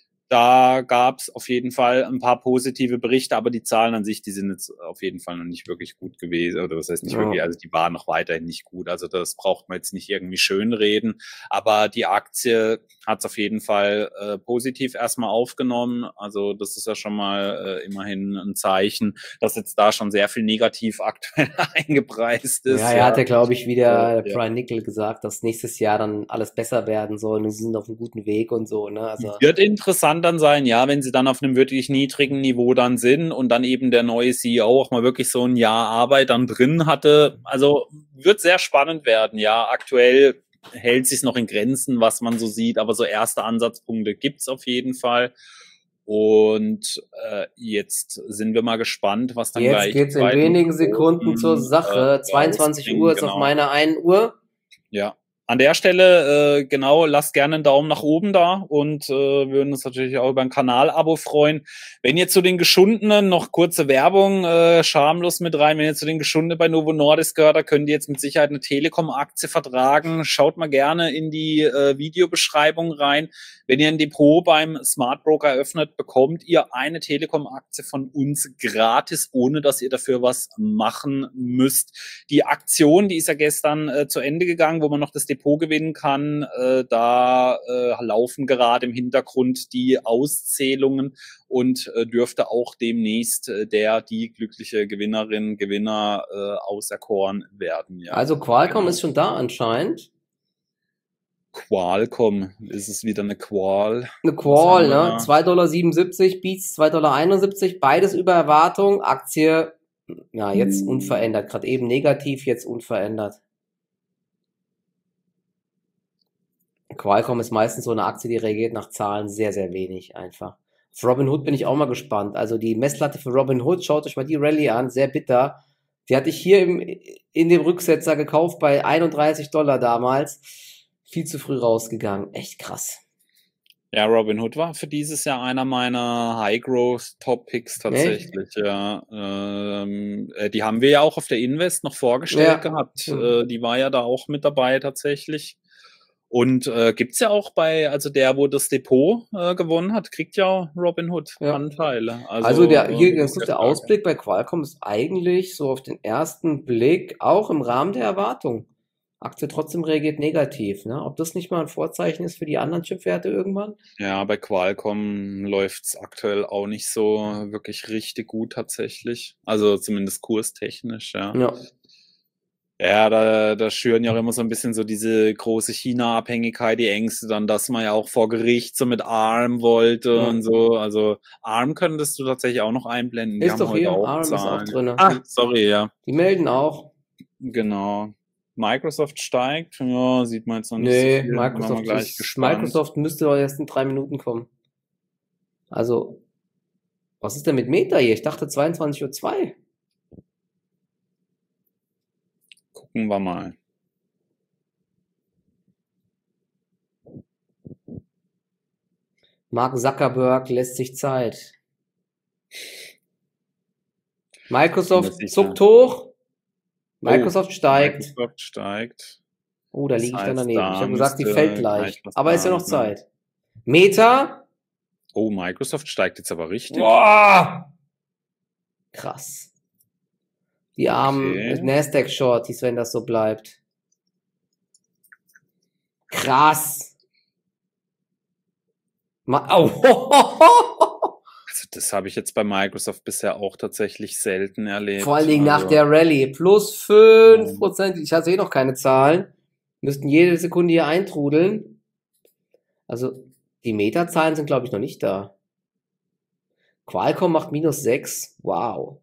Da gab es auf jeden Fall ein paar positive Berichte, aber die Zahlen an sich, die sind jetzt auf jeden Fall noch nicht wirklich gut gewesen. Oder was heißt nicht ja. wirklich, also die waren noch weiterhin nicht gut. Also das braucht man jetzt nicht irgendwie schönreden. Aber die Aktie hat es auf jeden Fall äh, positiv erstmal aufgenommen. Also das ist ja schon mal äh, immerhin ein Zeichen, dass jetzt da schon sehr viel negativ aktuell eingepreist ist. Ja, er ja. hatte, glaube ich, wieder ja. Brian Nickel gesagt, dass nächstes Jahr dann alles besser werden soll und sie sind auf einem guten Weg und so. Ne? Also wird interessant dann sein, ja, wenn sie dann auf einem wirklich niedrigen Niveau dann sind und dann eben der neue C E O auch mal wirklich so ein Jahr Arbeit dann drin hatte. Also wird sehr spannend werden, ja. Aktuell hält sich noch in Grenzen, was man so sieht, aber so erste Ansatzpunkte gibt's auf jeden Fall. Und äh, jetzt sind wir mal gespannt, was dann jetzt gleich... Jetzt geht's in wenigen Sekunden zur Sache. Äh, zweiundzwanzig Uhr ist genau. Auf meiner einen Uhr. Ja. An der Stelle, äh, genau, lasst gerne einen Daumen nach oben da und äh, würden uns natürlich auch über ein Kanal-Abo freuen. Wenn ihr zu den Geschundenen, noch kurze Werbung, äh, schamlos mit rein, wenn ihr zu den Geschundenen bei Novo Nordisk gehört, da könnt ihr jetzt mit Sicherheit eine Telekom-Aktie vertragen. Schaut mal gerne in die äh, Videobeschreibung rein. Wenn ihr ein Depot beim Smart Broker eröffnet, bekommt ihr eine Telekom-Aktie von uns gratis, ohne dass ihr dafür was machen müsst. Die Aktion, die ist ja gestern äh, zu Ende gegangen, wo man noch das Depot gewinnen kann. Äh, da äh, laufen gerade im Hintergrund die Auszählungen und äh, dürfte auch demnächst äh, der, die glückliche Gewinnerin, Gewinner äh, auserkoren werden. Ja. Also Qualcomm Genau. ist schon da anscheinend. Qualcomm, ist es wieder eine Qual? Eine Was Qual, haben wir ne? da? zwei Komma siebenundsiebzig Dollar, Beats zwei Komma einundsiebzig Dollar, beides über Erwartung. Aktie, ja, jetzt unverändert. Gerade eben negativ, jetzt unverändert. Qualcomm ist meistens so eine Aktie, die reagiert nach Zahlen sehr, sehr wenig einfach. Auf Robinhood bin ich auch mal gespannt. Also die Messlatte für Robinhood, schaut euch mal die Rallye an, sehr bitter. Die hatte ich hier im, in dem Rücksetzer gekauft bei einunddreißig Dollar damals. Viel zu früh rausgegangen. Echt krass. Ja, Robinhood war für dieses Jahr einer meiner High-Growth-Top-Picks tatsächlich. Ja, ähm, äh, die haben wir ja auch auf der Invest noch vorgestellt Ja. gehabt. Mhm. Äh, die war ja da auch mit dabei tatsächlich. Und äh, gibt's ja auch bei, also der, wo das Depot äh, gewonnen hat, kriegt ja Robinhood Ja. Anteile. Also, Also der, hier äh, ganz ist kurz ja der stark. Ausblick bei Qualcomm ist eigentlich so auf den ersten Blick auch im Rahmen der Erwartung. Aktie trotzdem reagiert negativ, ne? Ob das nicht mal ein Vorzeichen ist für die anderen Chipwerte irgendwann? Ja, bei Qualcomm läuft's aktuell auch nicht so wirklich richtig gut tatsächlich. Also zumindest kurstechnisch, ja. Ja. Ja, da, da schüren ja auch immer so ein bisschen so diese große China-Abhängigkeit, die Ängste dann, dass man ja auch vor Gericht so mit ARM wollte Ja. und so. Also ARM könntest du tatsächlich auch noch einblenden. Die Ist haben doch heute hier, auch ARM ist auch Zahlen. drinne. Ah, sorry, ja. Die melden auch. Genau. Microsoft steigt. Ja, sieht man jetzt noch nicht Nee, so viel. Dann haben wir Microsoft, gleich ist, gespannt. Microsoft müsste doch erst in drei Minuten kommen. Also, was ist denn mit Meta hier? Ich dachte zweiundzwanzig Uhr zwei. Gucken wir mal. Mark Zuckerberg lässt sich Zeit. Microsoft Ziemlich zuckt sicher. hoch. Microsoft steigt. Microsoft steigt. Oh, da Das liege ich dann heißt, daneben. da Ich habe gesagt, die müsste fällt gleich gleich. was Aber ist ja da noch sein. Zeit. Meta. Oh, Microsoft steigt jetzt aber richtig. Boah. Krass. Die armen Okay. Nasdaq-Shorties, wenn das so bleibt. Krass. Ma oh. Also das habe ich jetzt bei Microsoft bisher auch tatsächlich selten erlebt. Vor allen Dingen nach Also, der Rallye. Plus fünf Prozent. Ich hatte eh noch keine Zahlen. Müssten jede Sekunde hier eintrudeln. Also die Meta-Zahlen sind, glaube ich, noch nicht da. Qualcomm macht minus sechs. Wow.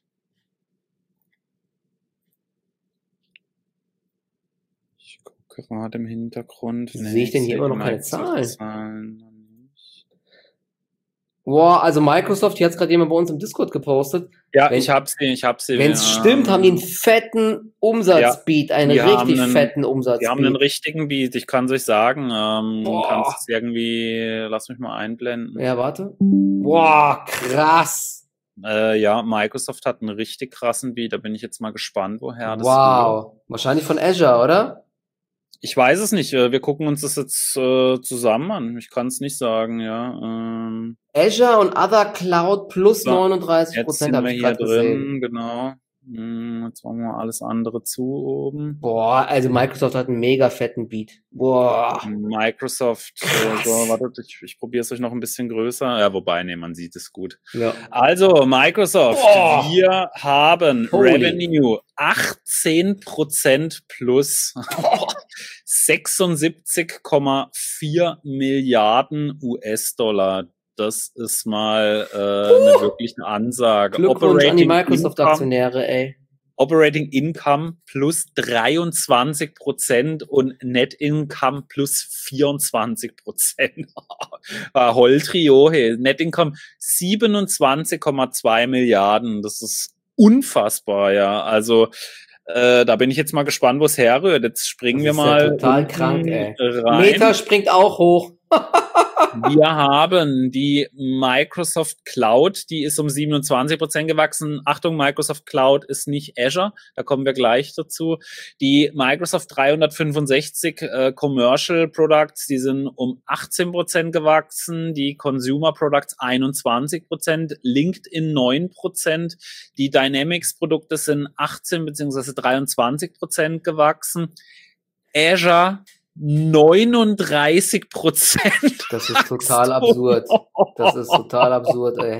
ich gucke gerade im Hintergrund. Wieso sehe ich denn hier sehe immer die noch keine Microsoft-Zahlen noch nicht. Wow, also Microsoft, hier hat es gerade jemand bei uns im Discord gepostet. Ja, Wenn- ich habe sie, ich habe sie. Wenn es ähm, stimmt, haben die einen fetten Umsatzbeat, einen die haben richtig einen- fetten Die haben einen Umsatzbeat. richtigen Beat, ich kann es euch sagen. Ähm, Boah. kannst es irgendwie, lass mich mal einblenden. Ja, warte. Boah, krass. Äh, ja, Microsoft hat einen richtig krassen Beat, da bin ich jetzt mal gespannt, woher das rührt. Wow. Wahrscheinlich von Azure, oder? Ich weiß es nicht, äh, wir gucken uns das jetzt äh, zusammen an. Ich kann es nicht sagen, ja. Ähm, Azure und Other Cloud plus So, neununddreißig jetzt Prozent sind habe wir ich hier gerade gesehen. drin, genau. Hm, Jetzt machen wir alles andere zu oben. Boah, also Microsoft hat einen mega fetten Beat. Boah. Microsoft, äh, Krass. so, wartet, ich, ich probiere es euch noch ein bisschen größer. Ja, wobei, nee, man sieht es gut. Ja. Also, Microsoft, Boah. wir haben Holy. Revenue achtzehn Prozent plus sechsundsiebzig Komma vier Milliarden U S-Dollar. Das ist mal äh, eine wirkliche Ansage. Glückwunsch an die Income, Microsoft-Aktionäre, ey. Operating Income plus dreiundzwanzig Prozent und Net Income plus vierundzwanzig Prozent. Holtrio, hey. Net Income siebenundzwanzig Komma zwei Milliarden. Das ist unfassbar, ja. Also Äh, da bin ich jetzt mal gespannt, wo es herrührt. Jetzt springen wir Das ist mal ja total unten krank, ey. rein. Meta springt auch hoch. Wir haben die Microsoft Cloud, die ist um siebenundzwanzig Prozent gewachsen. Achtung, Microsoft Cloud ist nicht Azure, da kommen wir gleich dazu. Die Microsoft dreihundertfünfundsechzig äh, Commercial Products, die sind um achtzehn Prozent gewachsen. Die Consumer Products einundzwanzig Prozent, LinkedIn neun Prozent. Die Dynamics Produkte sind achtzehn bzw. dreiundzwanzig Prozent gewachsen. Azure neununddreißig Prozent. Das ist total absurd. Das ist total absurd, ey.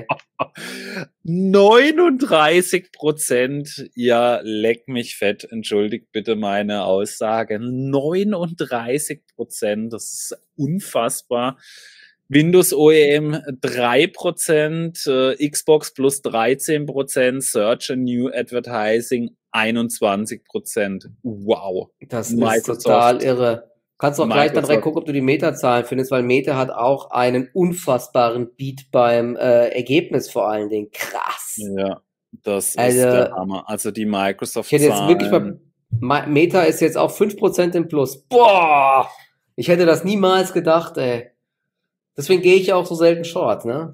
neununddreißig Prozent. Ja, leck mich fett. Entschuldigt bitte meine Aussage. neununddreißig Prozent. Das ist unfassbar. Windows O E M drei Prozent, äh, Xbox plus dreizehn Prozent, Search and New Advertising einundzwanzig Prozent. Wow. Das Microsoft. Ist total irre. Kannst auch gleich dann direkt gucken, ob du die Meta-Zahlen findest, weil Meta hat auch einen unfassbaren Beat beim äh, Ergebnis vor allen Dingen. Krass. Ja, das ist also, der Hammer. Also die Microsoft-Zahlen. Ich hätte jetzt wirklich bei Meta ist jetzt auch fünf Prozent im Plus. Boah! Ich hätte das niemals gedacht, ey. Deswegen gehe ich ja auch so selten short, ne?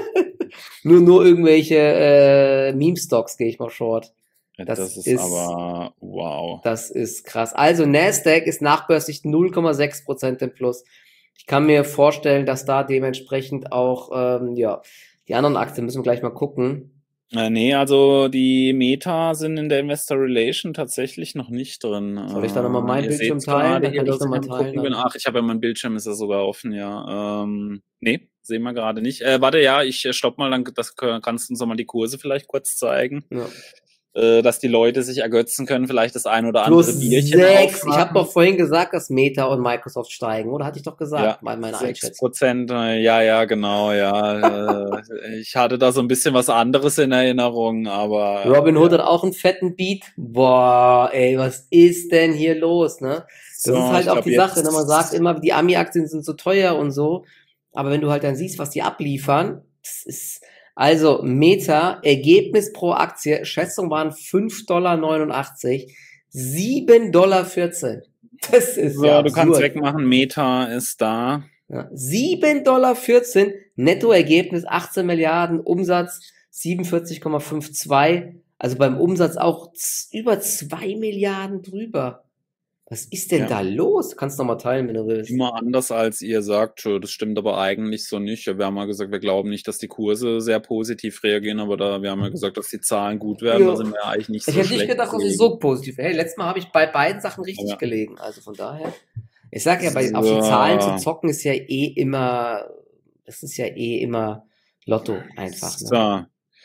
nur, nur irgendwelche äh, Meme-Stocks gehe ich mal short. Das, das ist, ist aber wow. Das ist krass. Also Nasdaq ist nachbörslich null Komma sechs Prozent im Plus. Ich kann mir vorstellen, dass da dementsprechend auch, ähm, ja, die anderen Aktien müssen wir gleich mal gucken. Äh, nee, also die Meta sind in der Investor Relation tatsächlich noch nicht drin. Soll ich da nochmal meinen Ihr Bildschirm seht's teilen? gerade Dann kann hier, ich dass nochmal ich am gucken bin. teilen. Ach, ich habe ja mein Bildschirm, ist ja sogar offen, ja. Ähm, nee, sehen wir gerade nicht. Äh, warte, ja, ich äh, stopp mal, dann das, kannst du uns nochmal die Kurse vielleicht kurz zeigen. Ja. Dass die Leute sich ergötzen können, vielleicht das ein oder Plus andere Bierchen sechs. Ich habe doch vorhin gesagt, dass Meta und Microsoft steigen, oder? Hatte ich doch gesagt, ja, meine Einschätzung. sechs Prozent, ja, ja, genau, ja. Ich hatte da so ein bisschen was anderes in Erinnerung, aber... Robinhood ja. hat auch einen fetten Beat. Boah, ey, was ist denn hier los, ne? Das so, ist halt auch glaub, die Sache, ne? Man sagt immer, die Ami-Aktien sind so teuer und so, aber wenn du halt dann siehst, was die abliefern, das ist... Also Meta, Ergebnis pro Aktie, Schätzung waren fünf Komma neunundachtzig Dollar, sieben Komma vierzehn Dollar. Das ist so, ja du absurd. kannst wegmachen, Meta ist da. Ja, sieben Komma vierzehn Dollar, Nettoergebnis achtzehn Milliarden, Umsatz siebenundvierzig Komma zweiundfünfzig, also beim Umsatz auch über zwei Milliarden drüber. Was ist denn ja. da los? Kannst du noch mal teilen, wenn du willst. Immer anders, als ihr sagt. Das stimmt aber eigentlich so nicht. Wir haben mal gesagt, wir glauben nicht, dass die Kurse sehr positiv reagieren, aber da, wir haben ja gesagt, dass die Zahlen gut werden. Ja. Da sind wir ja eigentlich nicht so ich schlecht. Ich hätte nicht gedacht, dass sie so positiv wäre. Hey, letztes Mal habe ich bei beiden Sachen richtig ja. gelegen. Also von daher. Ich sag ja, bei, so. auf die Zahlen zu zocken ist ja eh immer, das ist ja eh immer Lotto einfach. Ne? So.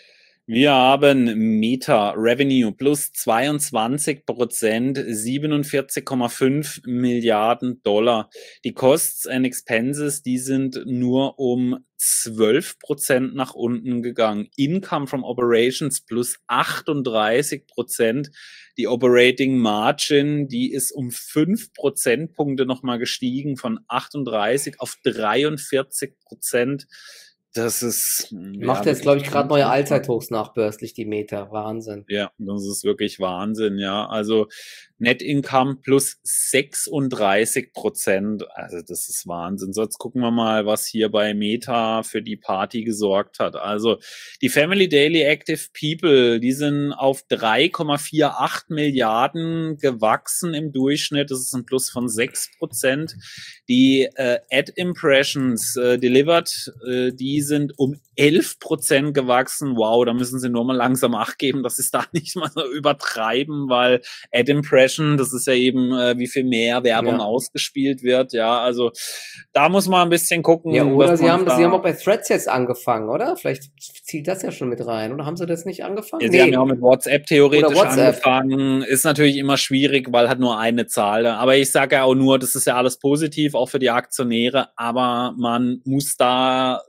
Wir haben Meta Revenue plus zweiundzwanzig Prozent, siebenundvierzig Komma fünf Milliarden Dollar. Die Costs and Expenses, die sind nur um zwölf Prozent nach unten gegangen. Income from Operations plus achtunddreißig Prozent. Die Operating Margin, die ist um fünf Prozentpunkte nochmal gestiegen von achtunddreißig auf dreiundvierzig Prozent. Das ist... Macht ja, jetzt, glaube ich, gerade neue Allzeithochs nachbörslich, die Meta. Wahnsinn. Ja, das ist wirklich Wahnsinn, ja. Also Net Income plus sechsunddreißig Prozent. Also das ist Wahnsinn. So, jetzt gucken wir mal, was hier bei Meta für die Party gesorgt hat. Also die Family Daily Active People, die sind auf drei Komma achtundvierzig Milliarden gewachsen im Durchschnitt. Das ist ein Plus von sechs Prozent. Die äh, Ad Impressions äh, delivered, äh, die sind um elf Prozent gewachsen. Wow, da müssen sie nur mal langsam Acht geben, dass sie es da nicht mal so übertreiben, weil Ad Impression, das ist ja eben, äh, wie viel mehr Werbung ja. ausgespielt wird. Ja, also da muss man ein bisschen gucken. Ja, oder sie haben, da sie haben auch bei Threads jetzt angefangen, oder? Vielleicht zielt das ja schon mit rein. Oder haben sie das nicht angefangen? Ja, sie nee. haben ja auch mit WhatsApp theoretisch WhatsApp. angefangen. Ist natürlich immer schwierig, weil halt nur eine Zahl. Aber ich sage ja auch nur, das ist ja alles positiv, auch für die Aktionäre. Aber man muss da äh, auf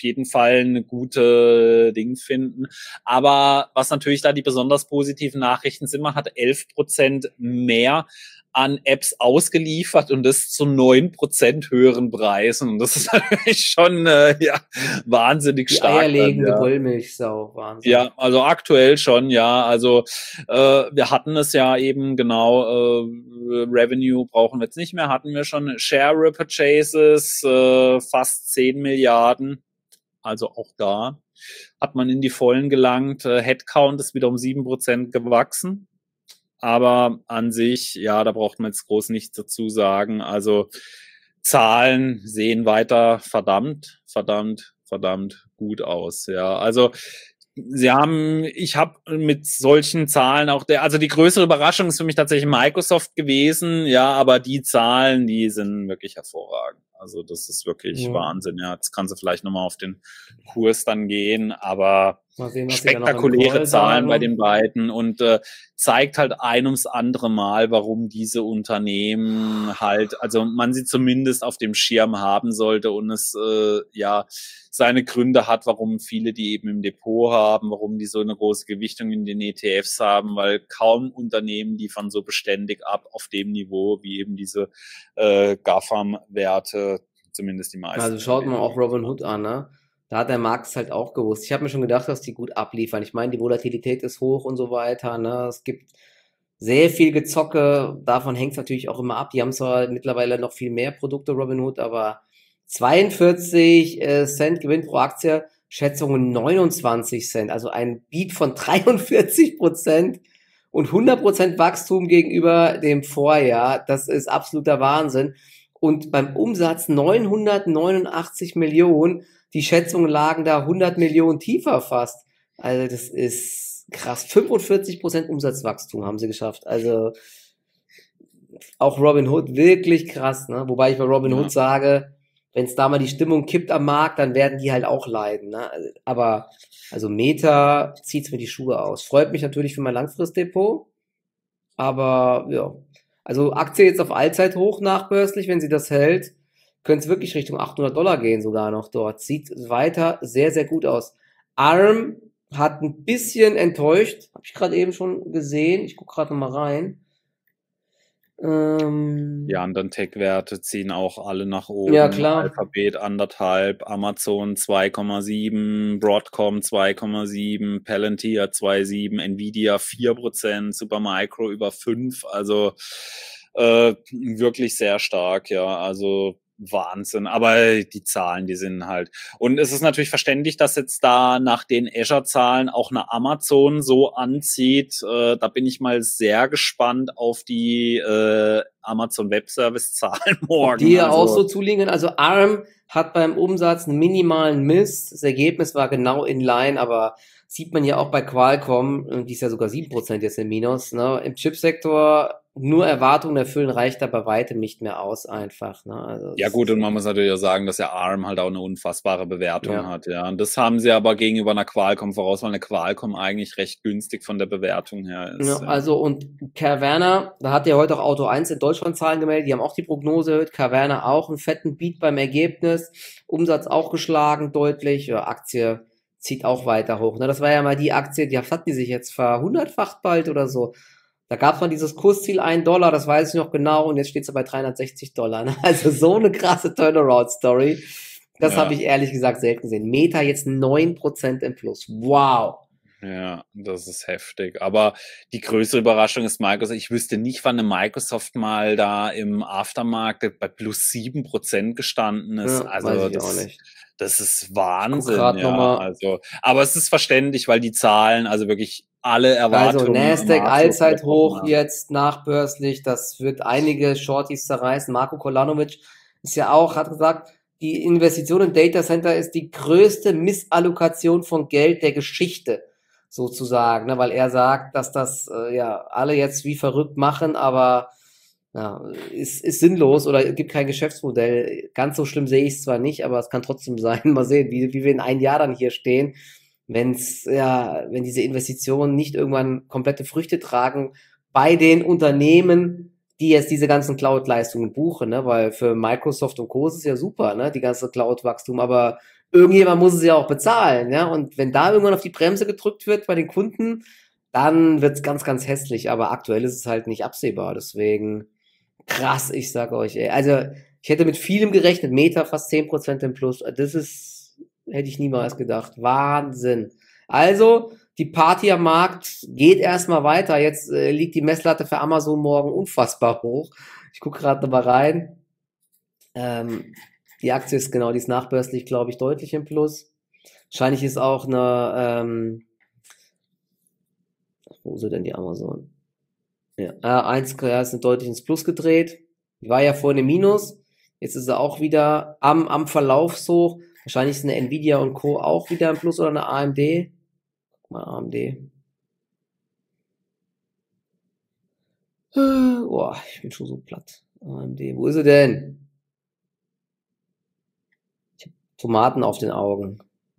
auf jeden Fall eine gute Ding finden. Aber was natürlich da die besonders positiven Nachrichten sind, man hat elf Prozent mehr an Apps ausgeliefert und das zu neun Prozent höheren Preisen. Und das ist natürlich schon äh, ja, wahnsinnig Die stark. eierlegende dann, ja. Wollmilchsau, Wahnsinn. Ja, also aktuell schon, ja. Also äh, wir hatten es ja eben genau, äh, Revenue brauchen wir jetzt nicht mehr, hatten wir schon Share Repurchases, äh, fast zehn Milliarden. Also auch da hat man in die Vollen gelangt. Äh, Headcount ist wieder um sieben Prozent gewachsen. Aber an sich, ja, da braucht man jetzt groß nichts dazu sagen. Also Zahlen sehen weiter verdammt, verdammt, verdammt gut aus. Ja, also sie haben, ich habe mit solchen Zahlen auch der, also die größere Überraschung ist für mich tatsächlich Microsoft gewesen. Ja, aber die Zahlen, die sind wirklich hervorragend. Also das ist wirklich ja. Wahnsinn. Ja, jetzt kannst du vielleicht nochmal auf den Kurs dann gehen, aber mal sehen, was spektakuläre Zahlen bei den beiden und äh, zeigt halt ein ums andere Mal, warum diese Unternehmen halt, also man sie zumindest auf dem Schirm haben sollte und es äh, ja seine Gründe hat, warum viele die eben im Depot haben, warum die so eine große Gewichtung in den E T Fs haben, weil kaum Unternehmen liefern so beständig ab auf dem Niveau wie eben diese äh, GAFAM-Werte, zumindest die meisten. Also schaut mal auch Robinhood an, ne? Da hat der Markt es halt auch gewusst. Ich habe mir schon gedacht, dass die gut abliefern. Ich meine, die Volatilität ist hoch und so weiter, ne? Es gibt sehr viel Gezocke, davon hängt es natürlich auch immer ab. Die haben zwar mittlerweile noch viel mehr Produkte, Robinhood, aber zweiundvierzig äh, Cent Gewinn pro Aktie, Schätzungen neunundzwanzig Cent, also ein Beat von dreiundvierzig Prozent und hundert Prozent Wachstum gegenüber dem Vorjahr. Das ist absoluter Wahnsinn. Und beim Umsatz neunhundertneunundachtzig Millionen, die Schätzungen lagen da hundert Millionen tiefer fast. Also das ist krass. fünfundvierzig Prozent Umsatzwachstum haben sie geschafft. Also auch Robinhood wirklich krass, ne? Wobei ich bei Robinhood ja. sage, wenn es da mal die Stimmung kippt am Markt, dann werden die halt auch leiden, ne? Aber also Meta zieht's mir die Schuhe aus. Freut mich natürlich für mein Langfristdepot, aber ja. Also Aktie jetzt auf Allzeithoch nachbörslich, wenn sie das hält, könnte es wirklich Richtung achthundert Dollar gehen sogar noch dort. Sieht weiter sehr, sehr gut aus. A R M hat ein bisschen enttäuscht, habe ich gerade eben schon gesehen. Ich gucke gerade noch mal rein. Ähm, Die anderen Tech-Werte ziehen auch alle nach oben. Ja, klar. Alphabet anderthalb, Amazon zwei Komma sieben, Broadcom zwei Komma sieben, Palantir zwei Komma sieben, Nvidia vier Prozent, Supermicro über fünf. Also äh, wirklich sehr stark, ja. Also Wahnsinn, aber die Zahlen, die sind halt. Und es ist natürlich verständlich, dass jetzt da nach den Azure-Zahlen auch eine Amazon so anzieht. Äh, da bin ich mal sehr gespannt auf die äh, Amazon Web Service-Zahlen morgen. Die ja also, auch so zuliegen. Also A R M hat beim Umsatz einen minimalen Mist. Das Ergebnis war genau in line, aber sieht man ja auch bei Qualcomm, die ist ja sogar sieben Prozent jetzt im Minus. Ne? Im Chipsektor nur Erwartungen erfüllen reicht da bei weitem nicht mehr aus einfach. Ne? Also ja gut, und man muss natürlich auch sagen, dass ja A R M halt auch eine unfassbare Bewertung ja. hat. Ja, und das haben sie aber gegenüber einer Qualcomm voraus, weil eine Qualcomm eigentlich recht günstig von der Bewertung her ist. Ja, also und Carvana, da hat ja heute auch Auto eins in Deutschland Zahlen gemeldet, die haben auch die Prognose erhöht. Carvana auch einen fetten Beat beim Ergebnis, Umsatz auch geschlagen deutlich, ja, Aktie zieht auch weiter hoch. Ne? Das war ja mal die Aktie, die hat die sich jetzt verhundertfacht bald oder so. Da gab es mal dieses Kursziel ein Dollar, das weiß ich noch genau, und jetzt steht es bei dreihundertsechzig Dollar. Ne? Also so eine krasse Turnaround-Story. Das ja. habe ich ehrlich gesagt selten gesehen. Meta jetzt neun Prozent im Plus. Wow. Ja, das ist heftig. Aber die größere Überraschung ist Microsoft. Ich wüsste nicht, wann eine Microsoft mal da im Aftermarket bei plus sieben Prozent gestanden ist. Ja, also weiß ich das, auch nicht. das ist Wahnsinn. Ja, also, aber es ist verständlich, weil die Zahlen, also wirklich alle Erwartungen. Also Nasdaq Allzeithoch jetzt nachbörslich, das wird einige Shorties zerreißen. Marko Kolanovic ist ja auch, hat gesagt, die Investition in Data Center ist die größte Missallokation von Geld der Geschichte, sozusagen, ne, weil er sagt, dass das äh, ja alle jetzt wie verrückt machen, aber ja, ist, ist sinnlos oder gibt kein Geschäftsmodell. Ganz so schlimm sehe ich es zwar nicht, aber es kann trotzdem sein. Mal sehen, wie, wie wir in ein Jahr dann hier stehen. Wenn's, ja, wenn diese Investitionen nicht irgendwann komplette Früchte tragen bei den Unternehmen, die jetzt diese ganzen Cloud-Leistungen buchen, ne, weil für Microsoft und Co. ist es ja super, ne, die ganze Cloud-Wachstum, aber irgendjemand muss es ja auch bezahlen, ja. Und wenn da irgendwann auf die Bremse gedrückt wird bei den Kunden, dann wird's ganz, ganz hässlich. Aber aktuell ist es halt nicht absehbar. Deswegen krass, ich sag euch, ey. Also ich hätte mit vielem gerechnet. Meta fast zehn Prozent im Plus. Das ist, hätte ich niemals gedacht. Wahnsinn. Also, die Party am Markt geht erstmal weiter. Jetzt äh, liegt die Messlatte für Amazon morgen unfassbar hoch. Ich gucke gerade mal rein. Ähm, die Aktie ist genau, die ist nachbörslich, glaube ich, deutlich im Plus. Wahrscheinlich ist auch eine, ähm, wo ist denn die Amazon? Ja, äh, eins, ja, ist deutlich ins Plus gedreht. Die war ja vorhin im Minus. Jetzt ist sie auch wieder am, am Verlaufshoch. Wahrscheinlich ist eine Nvidia und Co. auch wieder im Plus oder eine A M D. Guck mal, A M D. Oh, ich bin schon so platt. A M D, wo ist sie denn? Ich habe Tomaten auf den Augen.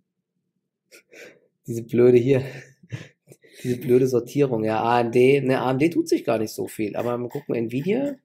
Diese blöde hier. Diese blöde Sortierung. Ja, A M D. Ne, A M D tut sich gar nicht so viel. Aber mal gucken, Nvidia.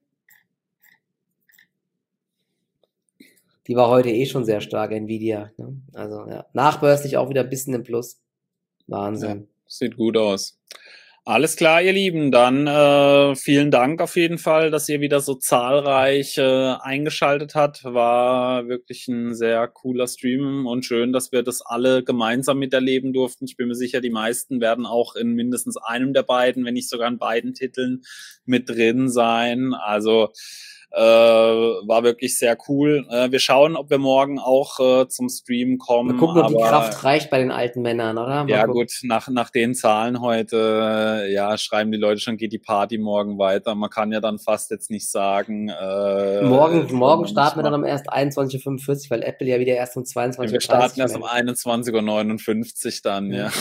Die war heute eh schon sehr stark, Nvidia. Ne? Also, ja. Nachbörslich auch wieder ein bisschen im Plus. Wahnsinn. Ja, sieht gut aus. Alles klar, ihr Lieben. Dann äh, vielen Dank auf jeden Fall, dass ihr wieder so zahlreich äh, eingeschaltet habt. War wirklich ein sehr cooler Stream und schön, dass wir das alle gemeinsam miterleben durften. Ich bin mir sicher, die meisten werden auch in mindestens einem der beiden, wenn nicht sogar in beiden Titeln mit drin sein. Also Äh, war wirklich sehr cool. Äh, wir schauen, ob wir morgen auch äh, zum Stream kommen. Mal gucken, ob aber, die Kraft reicht bei den alten Männern, oder? Mal ja gucken. gut, nach, nach den Zahlen heute, äh, ja, schreiben die Leute schon, geht die Party morgen weiter. Man kann ja dann fast jetzt nicht sagen. Äh, morgen morgen starten wir dann um erst einundzwanzig Uhr fünfundvierzig, weil Apple ja wieder erst um zweiundzwanzig Uhr dreißig. Wir starten erst um einundzwanzig Uhr neunundfünfzig dann, ja.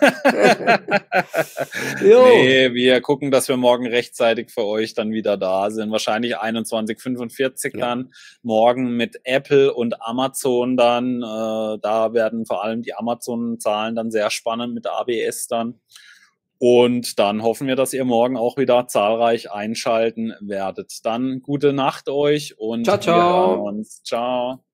Jo. Nee, wir gucken, dass wir morgen rechtzeitig für euch dann wieder da sind. Wahrscheinlich einundzwanzig Uhr fünfundvierzig Ja. dann. Morgen mit Apple und Amazon dann. Äh, da werden vor allem die Amazon-Zahlen dann sehr spannend mit A B S dann. Und dann hoffen wir, dass ihr morgen auch wieder zahlreich einschalten werdet. Dann gute Nacht euch und Ciao, ciao. wir hören uns. Ciao.